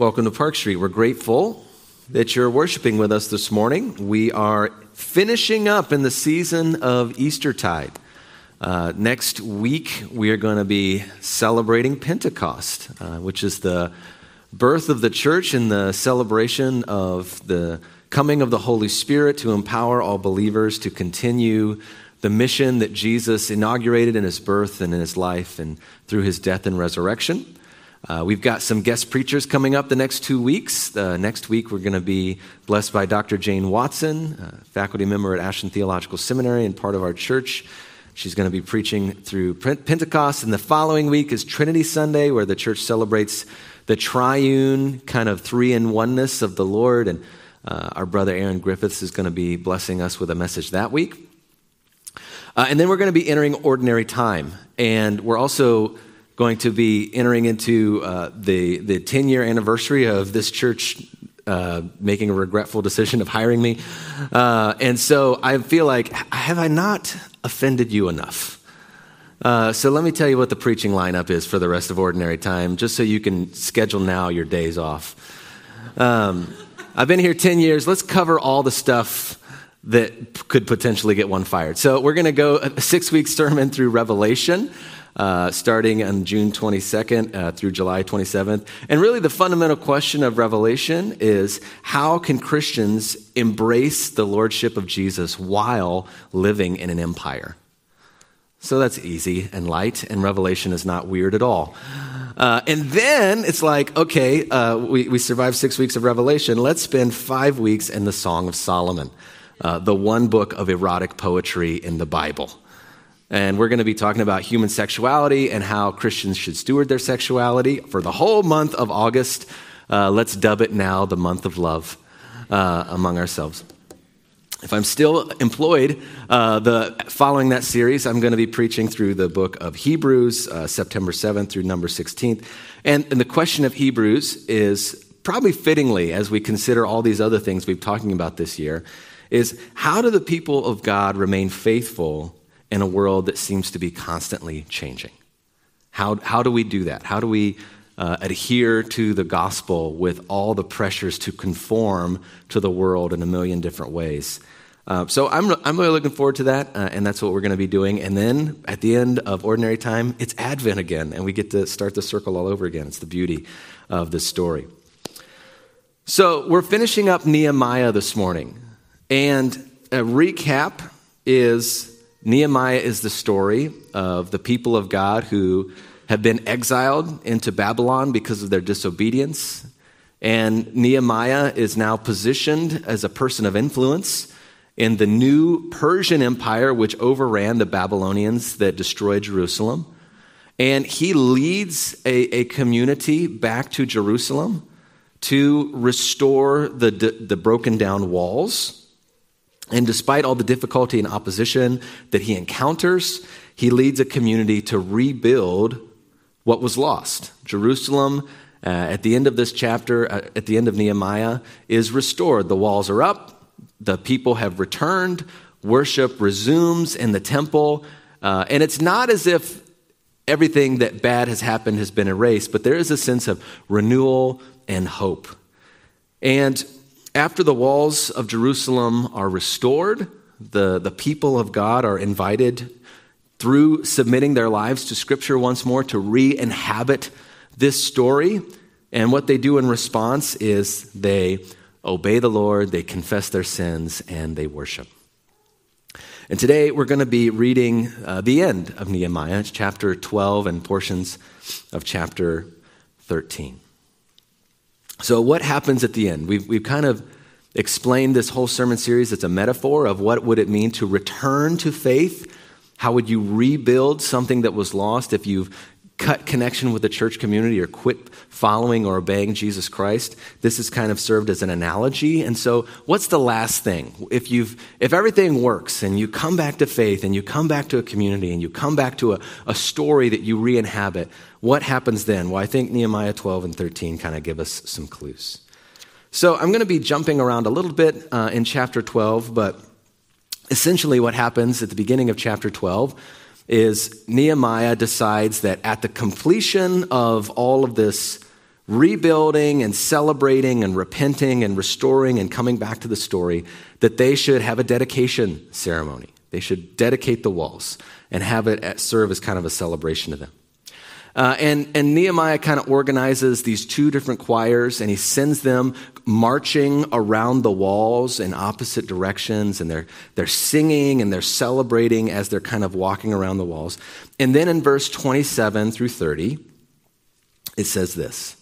Welcome to Park Street. We're grateful that you're worshiping with us this morning. We are finishing up in the season of Eastertide. Next week, we are going to be celebrating Pentecost, which is the birth of the church and the celebration of the coming of the Holy Spirit to empower all believers to continue the mission that Jesus inaugurated in his birth and in his life and through his death and resurrection. We've got some guest preachers coming up the next 2 weeks. Next week, we're going to be blessed by Dr. Jane Watson, faculty member at Ashland Theological Seminary and part of our church. She's going to be preaching through Pentecost. And the following week is Trinity Sunday, where the church celebrates the triune kind of three-in-oneness of the Lord. And our brother Aaron Griffiths is going to be blessing us with a message that week. And then we're going to be entering ordinary time. And we're also going to be entering into the 10-year anniversary of this church making a regretful decision of hiring me. And so I feel like, have I not offended you enough? So let me tell you what the preaching lineup is for the rest of ordinary time, just so you can schedule now your days off. I've been here 10 years. Let's cover all the stuff that could potentially get one fired. So we're going to go a 6-week sermon through Revelation, starting on June 22nd through July 27th. And really the fundamental question of Revelation is, how can Christians embrace the lordship of Jesus while living in an empire? So that's easy and light, and Revelation is not weird at all. And then it's like, okay, we survived 6 weeks of Revelation. Let's spend 5 weeks in the Song of Solomon, the one book of erotic poetry in the Bible. And we're going to be talking about human sexuality and how Christians should steward their sexuality for the whole month of August. Let's dub it now the month of love among ourselves. If I'm still employed, following that series, I'm going to be preaching through the book of Hebrews, September 7th through number 16th. And the question of Hebrews is probably fittingly, as we consider all these other things we've been talking about this year, is how do the people of God remain faithful in a world that seems to be constantly changing? How do we do that? How do we adhere to the gospel with all the pressures to conform to the world in a million different ways? So I'm really looking forward to that, and that's what we're going to be doing. And then at the end of ordinary time, it's Advent again, and we get to start the circle all over again. It's the beauty of this story. So we're finishing up Nehemiah this morning, and a recap is Nehemiah is the story of the people of God who have been exiled into Babylon because of their disobedience. And Nehemiah is now positioned as a person of influence in the new Persian Empire, which overran the Babylonians that destroyed Jerusalem. And he leads a community back to Jerusalem to restore the broken down walls. And despite all the difficulty and opposition that he encounters, he leads a community to rebuild what was lost. Jerusalem, at the end of this chapter, at the end of Nehemiah, is restored. The walls are up. The people have returned. Worship resumes in the temple. And it's not as if everything that bad has happened has been erased, but there is a sense of renewal and hope. And after the walls of Jerusalem are restored, the people of God are invited through submitting their lives to Scripture once more to re-inhabit this story. And what they do in response is they obey the Lord, they confess their sins, and they worship. And today we're going to be reading the end of Nehemiah. It's chapter 12 and portions of chapter 13. So what happens at the end? We've kind of explained this whole sermon series. It's a metaphor of what would it mean to return to faith. How would you rebuild something that was lost if you've cut connection with the church community or quit following or obeying Jesus Christ? This has kind of served as an analogy. And so what's the last thing? If everything works and you come back to faith and you come back to a community and you come back to a story that you re-inhabit, what happens then? Well, I think Nehemiah 12 and 13 kind of give us some clues. So I'm going to be jumping around a little bit in chapter 12, but essentially what happens at the beginning of chapter 12 is Nehemiah decides that at the completion of all of this rebuilding and celebrating and repenting and restoring and coming back to the story, that they should have a dedication ceremony. They should dedicate the walls and have it serve as kind of a celebration to them. And Nehemiah kind of organizes these two different choirs, and he sends them marching around the walls in opposite directions, and they're singing and they're celebrating as they're kind of walking around the walls. And then in verse 27 through 30, it says this: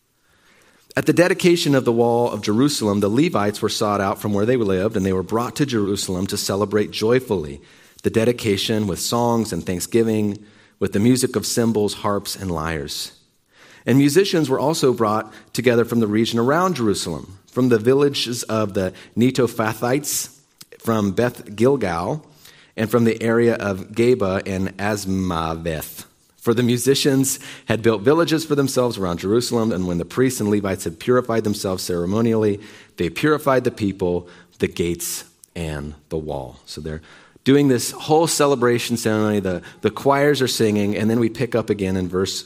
At the dedication of the wall of Jerusalem, the Levites were sought out from where they lived, and they were brought to Jerusalem to celebrate joyfully the dedication with songs and thanksgiving, with the music of cymbals, harps, and lyres. And musicians were also brought together from the region around Jerusalem, from the villages of the Netophathites, from Beth Gilgal, and from the area of Geba and Asmaveth. For the musicians had built villages for themselves around Jerusalem, and when the priests and Levites had purified themselves ceremonially, they purified the people, the gates, and the wall. So they're doing this whole celebration ceremony. The choirs are singing, and then we pick up again in verse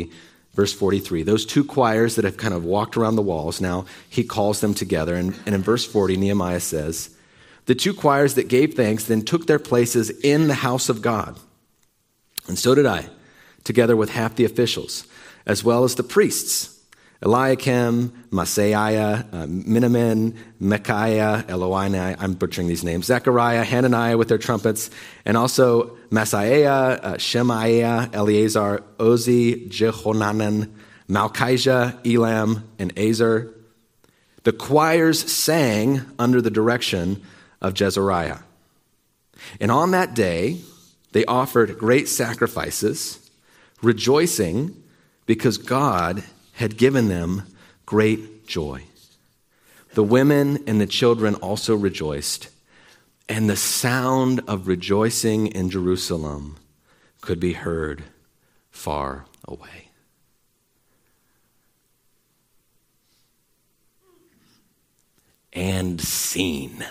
43. Those two choirs that have kind of walked around the walls, now he calls them together. And in verse 40, Nehemiah says, The two choirs that gave thanks then took their places in the house of God. And so did I, together with half the officials, as well as the priests, Eliakim, Maaseiah, Minamin, Micaiah, Eloini, I'm butchering these names, Zechariah, Hananiah with their trumpets, and also Maaseiah, Shemaiah, Eleazar, Ozi, Jehonanan, Malchijah, Elam, and Azer. The choirs sang under the direction of Jezariah. And on that day, they offered great sacrifices, rejoicing because God had given them great joy. The women and the children also rejoiced, and the sound of rejoicing in Jerusalem could be heard far away. And scene.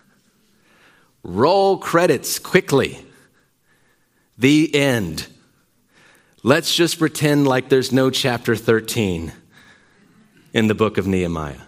Roll credits quickly. The end. Let's just pretend like there's no chapter 13 in the book of Nehemiah.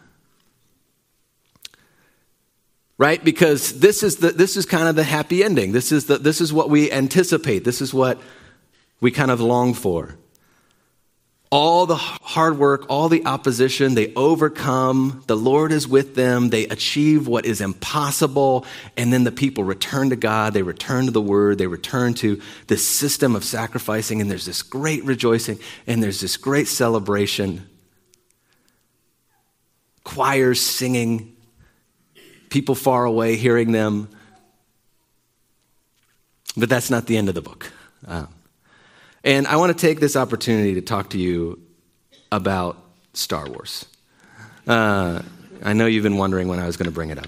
Right? Because this is kind of the happy ending. This is what we anticipate. This is what we kind of long for. All the hard work, all the opposition, they overcome. The Lord is with them. They achieve what is impossible. And then the people return to God. They return to the Word. They return to this system of sacrificing. And there's this great rejoicing. And there's this great celebration. Choirs singing. People far away hearing them. But that's not the end of the book. And I want to take this opportunity to talk to you about Star Wars. I know you've been wondering when I was going to bring it up.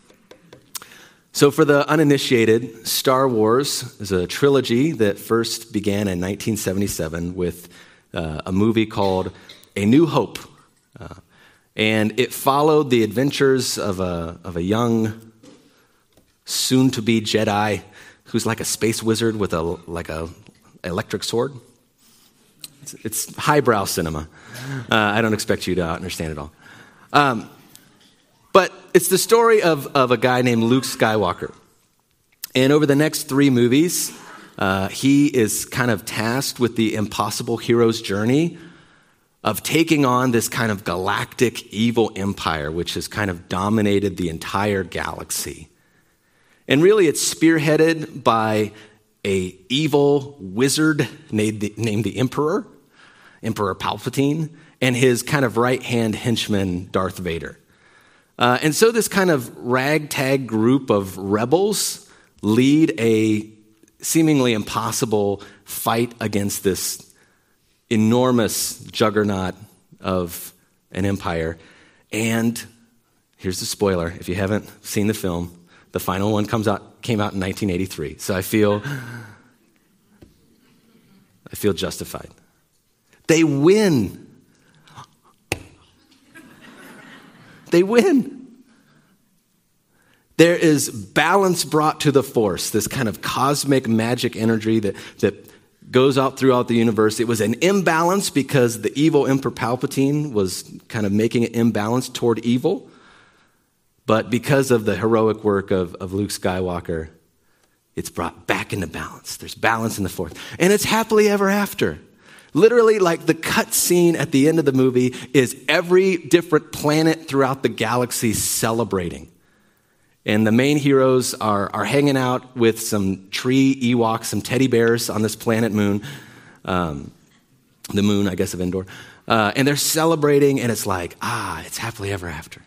So for the uninitiated, Star Wars is a trilogy that first began in 1977 with a movie called A New Hope. And it followed the adventures of a young, soon-to-be Jedi who's like a space wizard with a electric sword. It's highbrow cinema. I don't expect you to understand it all. But it's the story of a guy named Luke Skywalker. And over the next 3 movies, he is kind of tasked with the impossible hero's journey of taking on this kind of galactic evil empire, which has kind of dominated the entire galaxy. And really, it's spearheaded by an evil wizard named the Emperor Palpatine, and his kind of right-hand henchman, Darth Vader. And so this kind of ragtag group of rebels lead a seemingly impossible fight against this enormous juggernaut of an empire. And here's the spoiler. If you haven't seen the film, the final one came out in 1983. So I feel justified. They win. They win. There is balance brought to the Force, this kind of cosmic magic energy that goes out throughout the universe. It was an imbalance because the evil Emperor Palpatine was kind of making it imbalanced toward evil. But because of the heroic work of Luke Skywalker, it's brought back into balance. There's balance in the Force. And it's happily ever after. Literally, like the cut scene at the end of the movie is every different planet throughout the galaxy celebrating. And the main heroes are hanging out with some tree Ewoks, some teddy bears on this planet moon, the moon, I guess, of Endor. And they're celebrating, and it's like, it's happily ever after.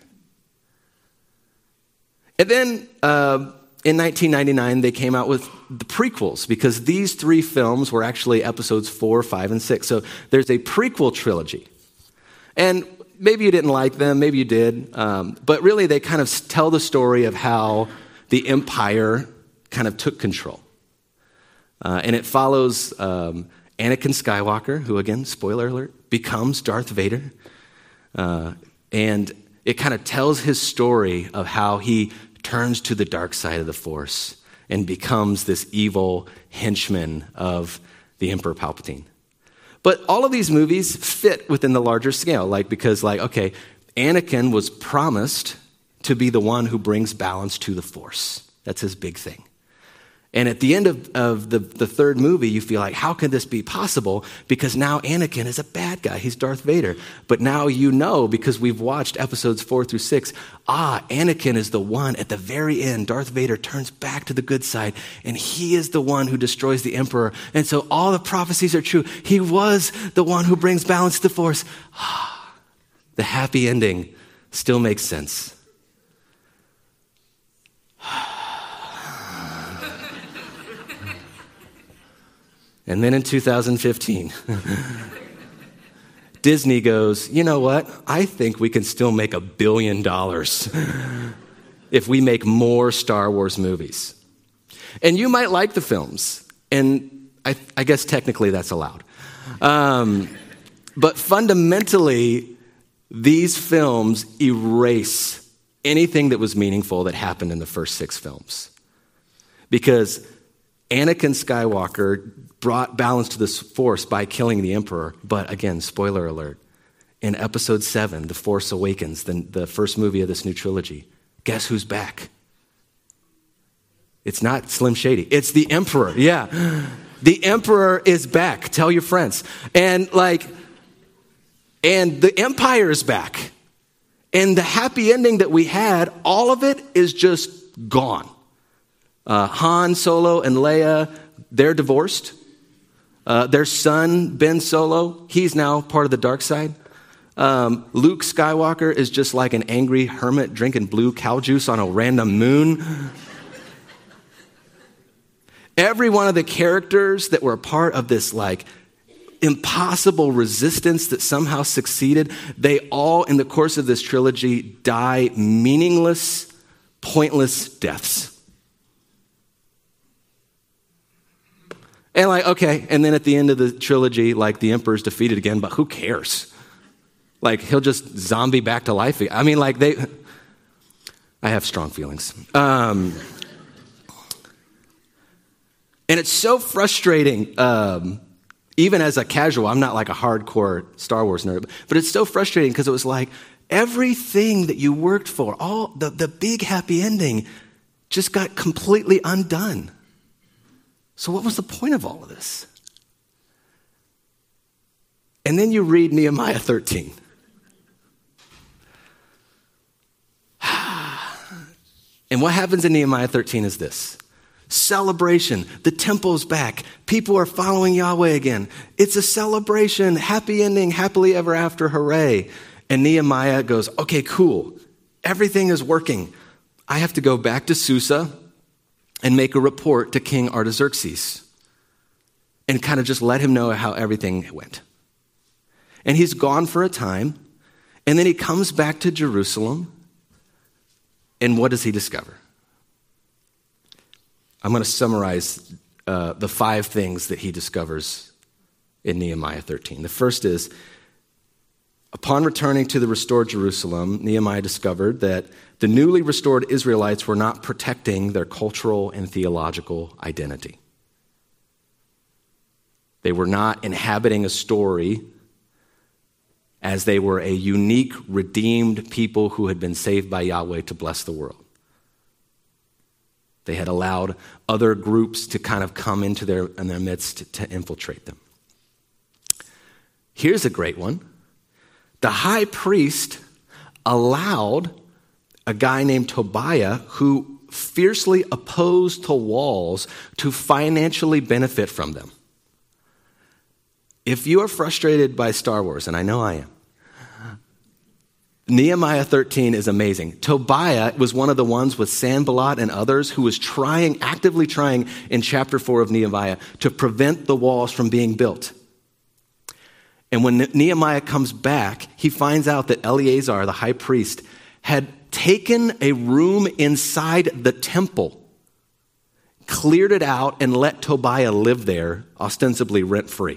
And then in 1999, they came out with the prequels, because these 3 films were actually episodes 4, 5, and 6. So there's a prequel trilogy. And maybe you didn't like them, maybe you did, but really they kind of tell the story of how the Empire kind of took control. And it follows Anakin Skywalker, who, again, spoiler alert, becomes Darth Vader. And it kind of tells his story of how he turns to the dark side of the Force and becomes this evil henchman of the Emperor Palpatine. But all of these movies fit within the larger scale, because Anakin was promised to be the one who brings balance to the Force. That's his big thing. And at the end of the third movie, you feel like, how can this be possible? Because now Anakin is a bad guy. He's Darth Vader. But now you know, because we've watched episodes 4 through 6, Anakin is the one at the very end. Darth Vader turns back to the good side, and he is the one who destroys the Emperor. And so all the prophecies are true. He was the one who brings balance to the Force. The happy ending still makes sense. And then in 2015, Disney goes, you know what? I think we can still make $1 billion if we make more Star Wars movies. And you might like the films, and I guess technically that's allowed. But fundamentally, these films erase anything that was meaningful that happened in the first 6 films. Because Anakin Skywalker brought balance to the Force by killing the Emperor. But again, spoiler alert, in episode 7, The Force Awakens, the first movie of this new trilogy, guess who's back? It's not Slim Shady. It's the Emperor. Yeah. The Emperor is back. Tell your friends. And the Empire is back. And the happy ending that we had, all of it is just gone. Han Solo and Leia, they're divorced. Their son, Ben Solo, he's now part of the dark side. Luke Skywalker is just like an angry hermit drinking blue cow juice on a random moon. Every one of the characters that were a part of this impossible resistance that somehow succeeded, they all, in the course of this trilogy, die meaningless, pointless deaths. And and then at the end of the trilogy, the Emperor's defeated again, but who cares? He'll just zombie back to life. I mean, I have strong feelings. And it's so frustrating, even as a casual, I'm not a hardcore Star Wars nerd, but it's so frustrating because it was everything that you worked for, all the big happy ending just got completely undone. So what was the point of all of this? And then you read Nehemiah 13. And what happens in Nehemiah 13 is this. Celebration. The temple's back. People are following Yahweh again. It's a celebration. Happy ending. Happily ever after. Hooray. And Nehemiah goes, okay, cool. Everything is working. I have to go back to Susa and make a report to King Artaxerxes and kind of just let him know how everything went. And he's gone for a time, and then he comes back to Jerusalem, and what does he discover? I'm going to summarize the 5 things that he discovers in Nehemiah 13. The first is, upon returning to the restored Jerusalem, Nehemiah discovered that the newly restored Israelites were not protecting their cultural and theological identity. They were not inhabiting a story as they were a unique, redeemed people who had been saved by Yahweh to bless the world. They had allowed other groups to kind of come into their midst to infiltrate them. Here's a great one. The high priest allowed a guy named Tobiah, who fiercely opposed the walls, to financially benefit from them. If you are frustrated by Star Wars, and I know I am, Nehemiah 13 is amazing. Tobiah was one of the ones with Sanballat and others who was actively trying in chapter 4 of Nehemiah to prevent the walls from being built. And when Nehemiah comes back, he finds out that Eleazar, the high priest, had taken a room inside the temple, cleared it out, and let Tobiah live there, ostensibly rent-free.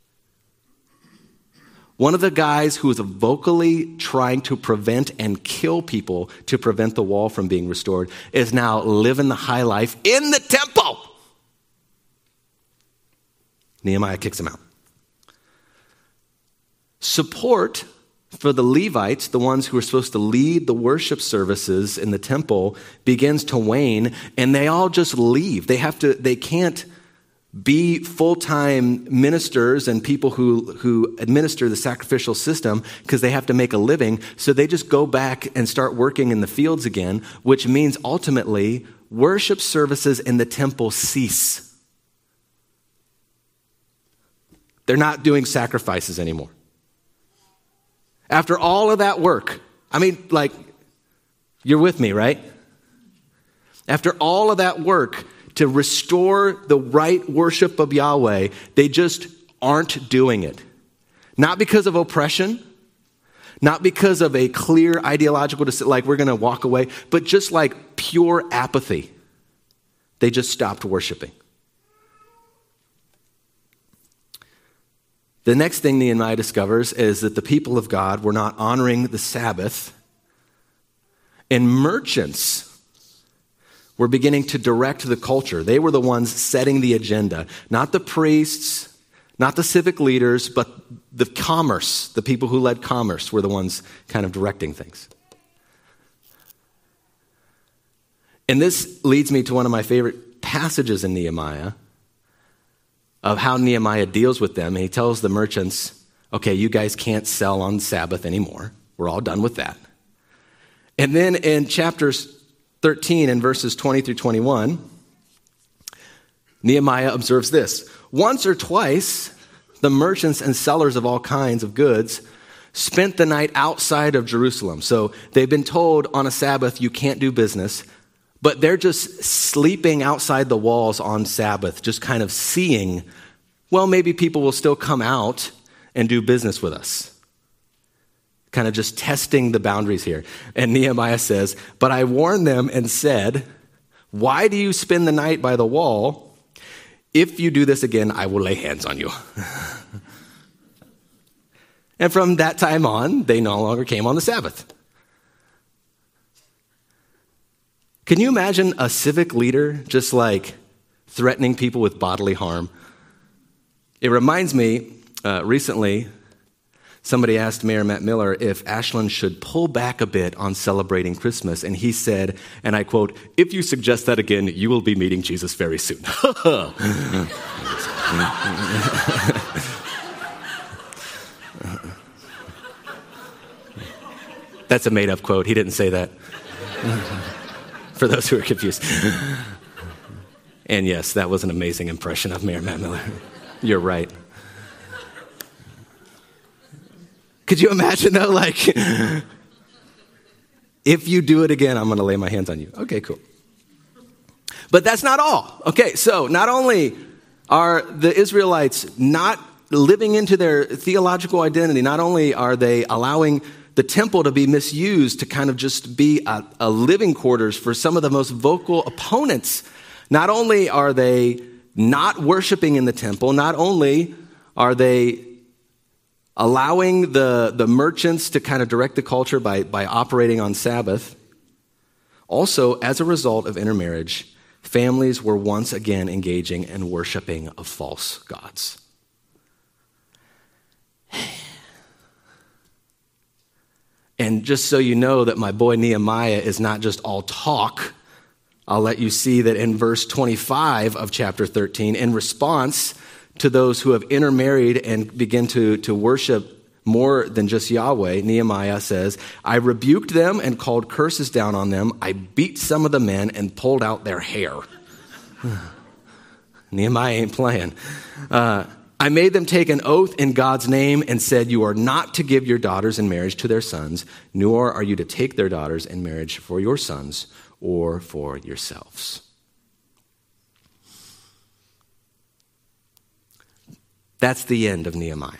One of the guys who was vocally trying to prevent and kill people to prevent the wall from being restored is now living the high life in the temple. Nehemiah kicks him out. Support for the Levites, the ones who are supposed to lead the worship services in the temple, begins to wane, and they all just leave. They can't be full-time ministers and people who administer the sacrificial system because they have to make a living. So they just go back and start working in the fields again, which means ultimately worship services in the temple cease. They're not doing sacrifices anymore. After all of that work, you're with me, right? After all of that work to restore the right worship of Yahweh, they just aren't doing it. Not because of oppression, not because of a clear ideological decision, like we're going to walk away, but just like pure apathy. They just stopped worshiping. The next thing Nehemiah discovers is that the people of God were not honoring the Sabbath, and merchants were beginning to direct the culture. They were the ones setting the agenda, not the priests, not the civic leaders, but the commerce, the people who led commerce were the ones kind of directing things. And this leads me to one of my favorite passages in Nehemiah of how Nehemiah deals with them. And he tells the merchants, okay, you guys can't sell on Sabbath anymore. We're all done with that. And then in chapters 13 and verses 20 through 21, Nehemiah observes this. Once or twice, the merchants and sellers of all kinds of goods spent the night outside of Jerusalem. So they've been told on a Sabbath you can't do business, but they're just sleeping outside the walls on Sabbath, just kind of seeing, well, maybe people will still come out and do business with us. Kind of just testing the boundaries here. And Nehemiah says, but I warned them and said, why do you spend the night by the wall? If you do this again, I will lay hands on you. And from that time on, they no longer came on the Sabbath. Can you imagine a civic leader just like threatening people with bodily harm? It reminds me, recently, somebody asked Mayor Matt Miller if Ashland should pull back a bit on celebrating Christmas. And he said, and I quote, if you suggest that again, you will be meeting Jesus very soon. That's a made-up quote. He didn't say that. For those who are confused. And yes, that was an amazing impression of Mayor Matt Miller. You're right. Could you imagine though, like, if you do it again, I'm going to lay my hands on you. Okay, cool. But that's not all. Okay, so not only are the Israelites not living into their theological identity, not only are they allowing the temple to be misused to kind of just be a living quarters for some of the most vocal opponents, not only are they not worshiping in the temple, not only are they allowing the merchants to kind of direct the culture by operating on Sabbath. Also, as a result of intermarriage, families were once again engaging in worshiping of false gods. And just so you know that my boy Nehemiah is not just all talk, I'll let you see that in verse 25 of chapter 13, in response to those who have intermarried and begin to worship more than just Yahweh, Nehemiah says, I rebuked them and called curses down on them. I beat some of the men and pulled out their hair. Nehemiah ain't playing. I made them take an oath in God's name and said, you are not to give your daughters in marriage to their sons, nor are you to take their daughters in marriage for your sons or for yourselves. That's the end of Nehemiah.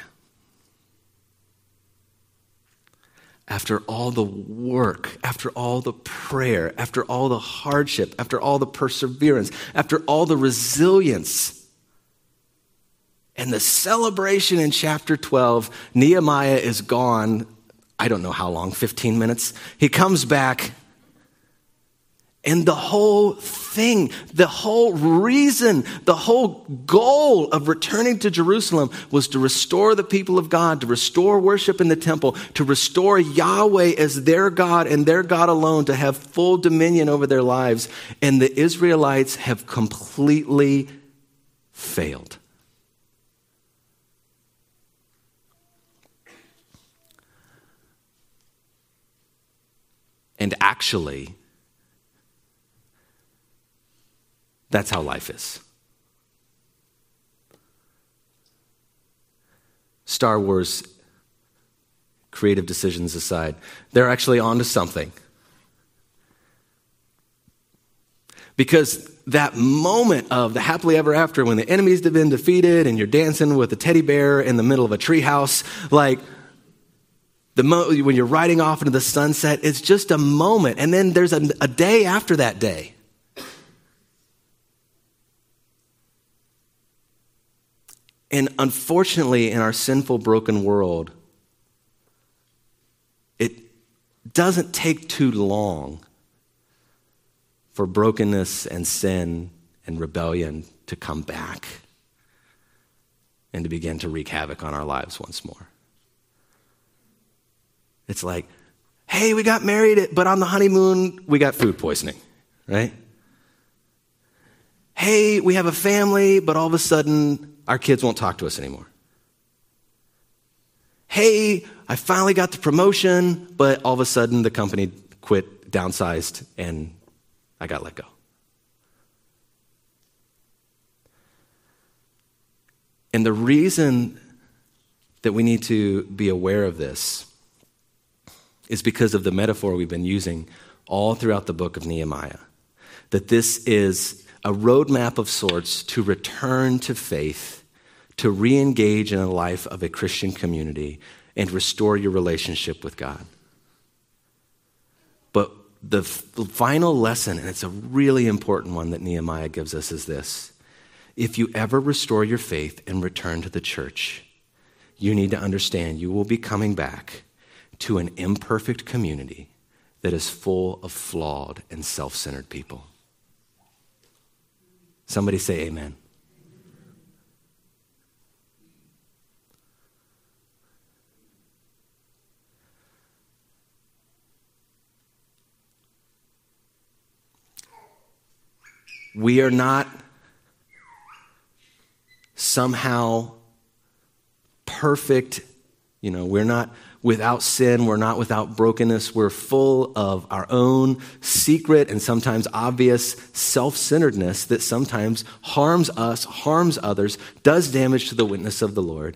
After all the work, after all the prayer, after all the hardship, after all the perseverance, after all the resilience, and the celebration in chapter 12, Nehemiah is gone, I don't know how long, 15 minutes. He comes back, and the whole thing, the whole reason, the whole goal of returning to Jerusalem was to restore the people of God, to restore worship in the temple, to restore Yahweh as their God and their God alone, to have full dominion over their lives. And the Israelites have completely failed. And actually, that's how life is. Star Wars creative decisions aside, they're actually onto something. Because that moment of the happily ever after, when the enemies have been defeated and you're dancing with a teddy bear in the middle of a treehouse, like when you're riding off into the sunset, it's just a moment. And then there's a day after that day. And unfortunately, in our sinful, broken world, it doesn't take too long for brokenness and sin and rebellion to come back and to begin to wreak havoc on our lives once more. It's like, hey, we got married, but on the honeymoon, we got food poisoning, right? Hey, we have a family, but all of a sudden, our kids won't talk to us anymore. Hey, I finally got the promotion, but all of a sudden, the company quit, downsized, and I got let go. And the reason that we need to be aware of this is because of the metaphor we've been using all throughout the book of Nehemiah. That this is a roadmap of sorts to return to faith, to re-engage in a life of a Christian community, and restore your relationship with God. But the final lesson, and it's a really important one that Nehemiah gives us, is this. If you ever restore your faith and return to the church, you need to understand you will be coming back to an imperfect community that is full of flawed and self-centered people. Somebody say amen. We are not somehow perfect. We're not without sin. We're not without brokenness. We're full of our own secret and sometimes obvious self-centeredness that sometimes harms us, harms others, does damage to the witness of the Lord.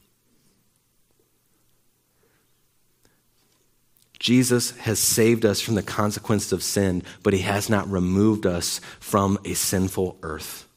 Jesus has saved us from the consequences of sin, but he has not removed us from a sinful earth.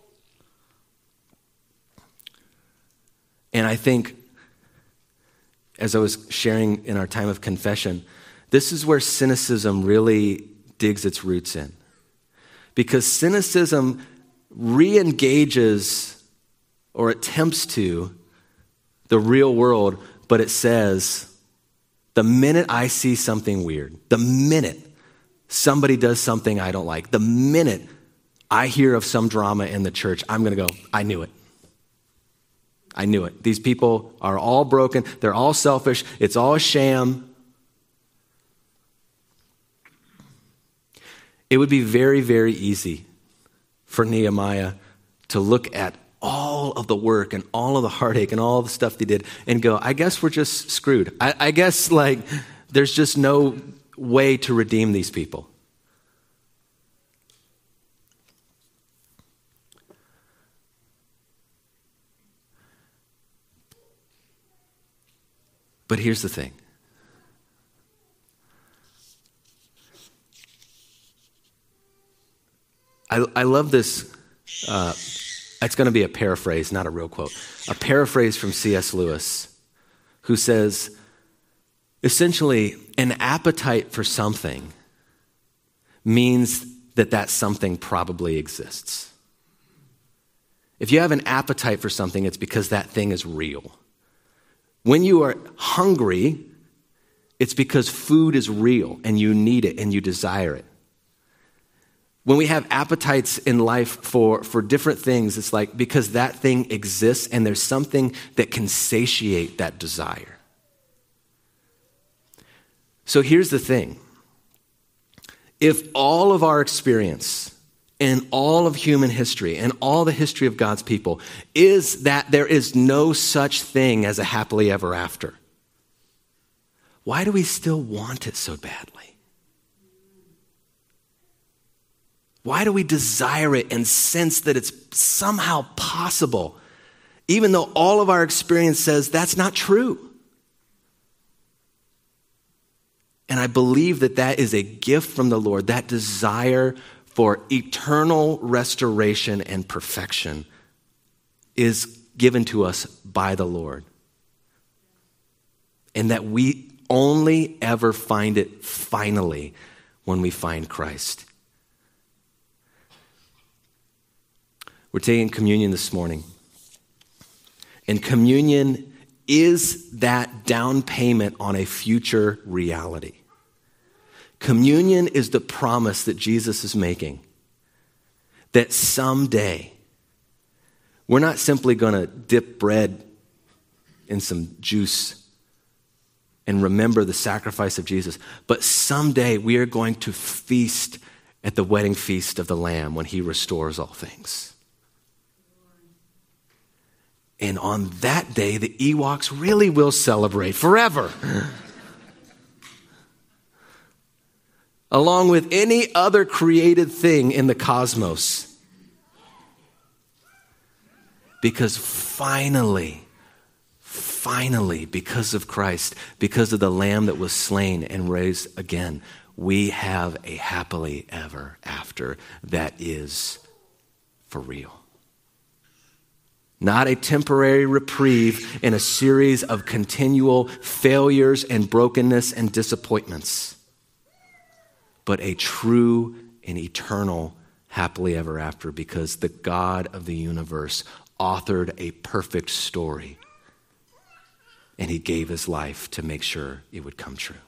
And I think, as I was sharing in our time of confession, this is where cynicism really digs its roots in. Because cynicism re-engages or attempts to the real world, but it says, the minute I see something weird, the minute somebody does something I don't like, the minute I hear of some drama in the church, I'm going to go, I knew it. I knew it. These people are all broken. They're all selfish. It's all a sham. It would be very, very easy for Nehemiah to look at all of the work and all of the heartache and all the stuff they did and go, I guess we're just screwed. I guess there's just no way to redeem these people. But here's the thing. I love this. It's going to be a paraphrase, not a real quote. A paraphrase from C.S. Lewis, who says, essentially, an appetite for something means that that something probably exists. If you have an appetite for something, it's because that thing is real. When you are hungry, it's because food is real and you need it and you desire it. When we have appetites in life for different things, it's like because that thing exists and there's something that can satiate that desire. So here's the thing. If all of our experience and all of human history and all the history of God's people is that there is no such thing as a happily ever after, why do we still want it so badly? Why do we desire it and sense that it's somehow possible, even though all of our experience says that's not true? And I believe that that is a gift from the Lord, that desire for eternal restoration and perfection is given to us by the Lord. And that we only ever find it finally when we find Christ. We're taking communion this morning. And communion is that down payment on a future reality. Communion is the promise that Jesus is making that someday we're not simply going to dip bread in some juice and remember the sacrifice of Jesus, but someday we are going to feast at the wedding feast of the Lamb when he restores all things. And on that day, the Ewoks really will celebrate forever. Along with any other created thing in the cosmos. Because finally, because of Christ, because of the Lamb that was slain and raised again, we have a happily ever after that is for real. Not a temporary reprieve in a series of continual failures and brokenness and disappointments, but a true and eternal happily ever after because the God of the universe authored a perfect story and he gave his life to make sure it would come true.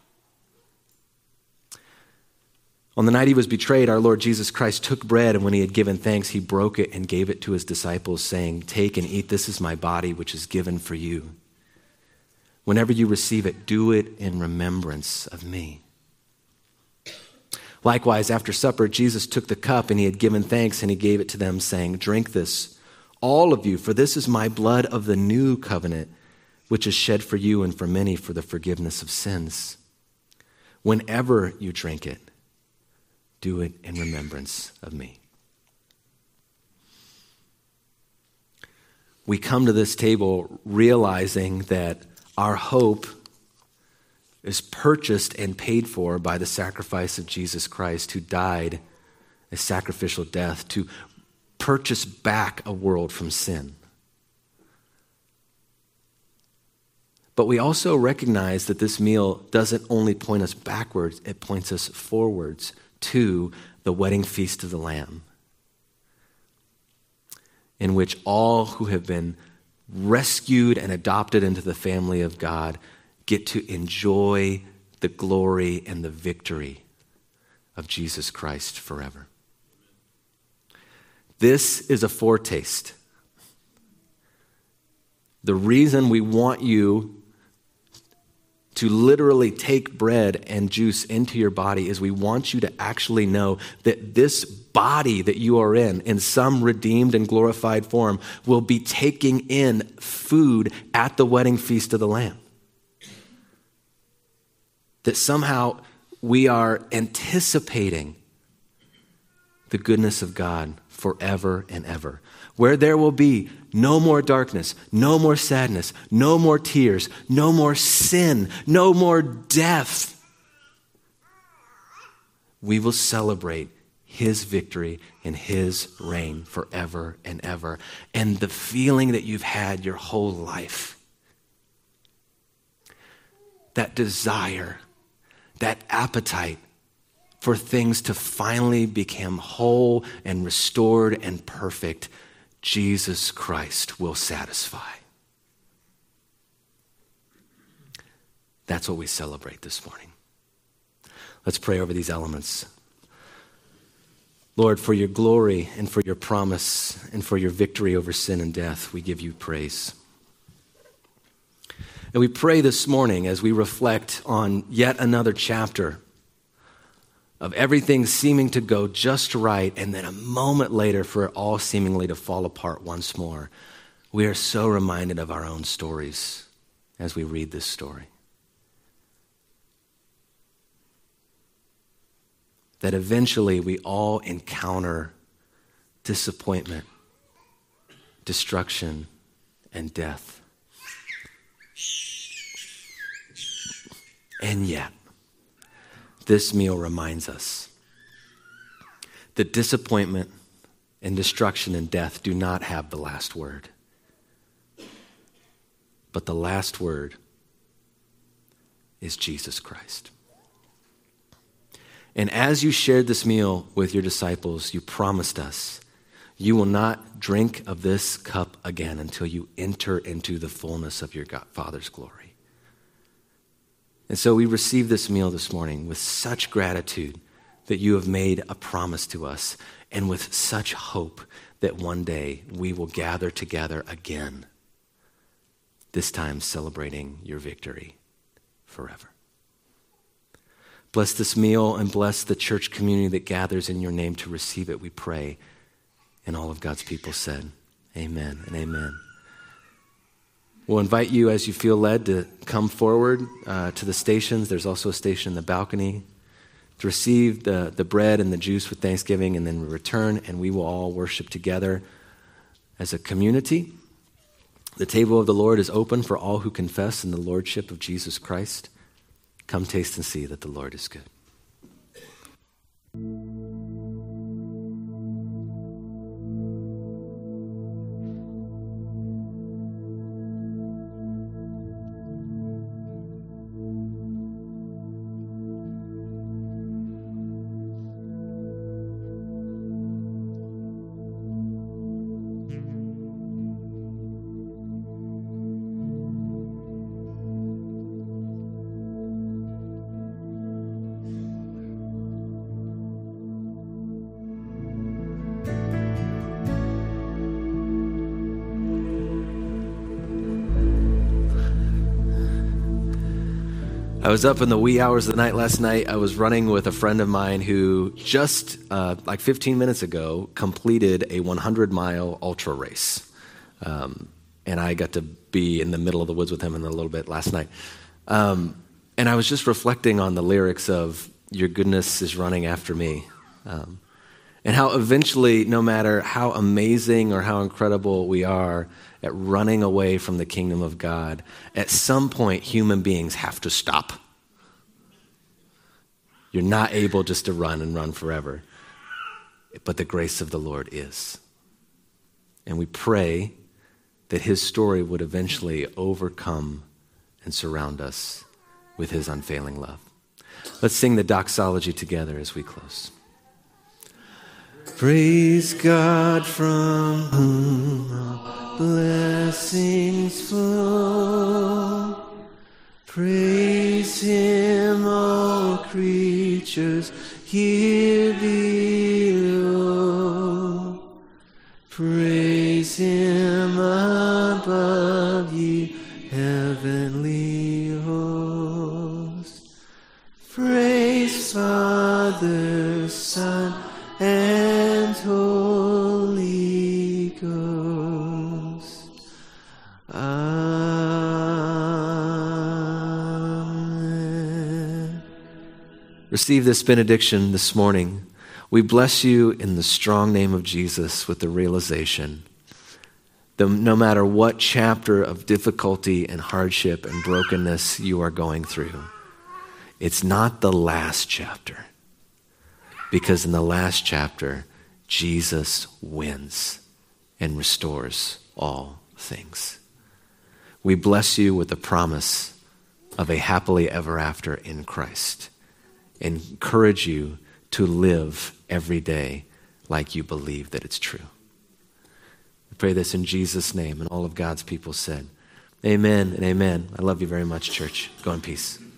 On the night he was betrayed, our Lord Jesus Christ took bread, and when he had given thanks, he broke it and gave it to his disciples, saying, "Take and eat, this is my body, which is given for you. Whenever you receive it, do it in remembrance of me." Likewise, after supper, Jesus took the cup, and he had given thanks, and he gave it to them, saying, "Drink this, all of you, for this is my blood of the new covenant, which is shed for you and for many for the forgiveness of sins. Whenever you drink it, do it in remembrance of me." We come to this table realizing that our hope is purchased and paid for by the sacrifice of Jesus Christ, who died a sacrificial death to purchase back a world from sin. But we also recognize that this meal doesn't only point us backwards, it points us forwards to the wedding feast of the Lamb, in which all who have been rescued and adopted into the family of God get to enjoy the glory and the victory of Jesus Christ forever. This is a foretaste The reason we want you to literally take bread and juice into your body is we want you to actually know that this body that you are in some redeemed and glorified form, will be taking in food at the wedding feast of the Lamb. That somehow we are anticipating the goodness of God forever and ever, where there will be no more darkness, no more sadness, no more tears, no more sin, no more death. We will celebrate his victory and his reign forever and ever. And the feeling that you've had your whole life, that desire, that appetite for things to finally become whole and restored and perfect, Jesus Christ will satisfy. That's what we celebrate this morning. Let's pray over these elements. Lord, for your glory and for your promise and for your victory over sin and death, we give you praise. And we pray this morning as we reflect on yet another chapter of everything seeming to go just right, and then a moment later for it all seemingly to fall apart once more. We are so reminded of our own stories as we read this story. That eventually we all encounter disappointment, destruction, and death. And yet, this meal reminds us that disappointment and destruction and death do not have the last word. But the last word is Jesus Christ. And as you shared this meal with your disciples, you promised us, you will not drink of this cup again until you enter into the fullness of your Father's glory. And so we receive this meal this morning with such gratitude that you have made a promise to us, and with such hope that one day we will gather together again, this time celebrating your victory forever. Bless this meal and bless the church community that gathers in your name to receive it, we pray. And all of God's people said, amen and amen. We'll invite you, as you feel led, to come forward to the stations. There's also a station in the balcony to receive the bread and the juice with thanksgiving, and then we return and we will all worship together as a community. The table of the Lord is open for all who confess in the Lordship of Jesus Christ. Come taste and see that the Lord is good. I was up in the wee hours of the night last night. I was running with a friend of mine who just like 15 minutes ago completed a 100-mile ultra race. And I got to be in the middle of the woods with him in a little bit last night. And I was just reflecting on the lyrics of "Your goodness is running after me." And how eventually, no matter how amazing or how incredible we are at running away from the kingdom of God, at some point human beings have to stop. You're not able just to run and run forever. But the grace of the Lord is. And we pray that his story would eventually overcome and surround us with his unfailing love. Let's sing the doxology together as we close. Praise God from whom all blessings flow. Praise him, all creatures here below. Praise him above Father, Son, and Holy Ghost. Amen. Receive this benediction this morning. We bless you in the strong name of Jesus with the realization that no matter what chapter of difficulty and hardship and brokenness you are going through, it's not the last chapter. Because in the last chapter, Jesus wins and restores all things. We bless you with the promise of a happily ever after in Christ. And encourage you to live every day like you believe that it's true. We pray this in Jesus' name, and all of God's people said, amen and amen. I love you very much, church. Go in peace.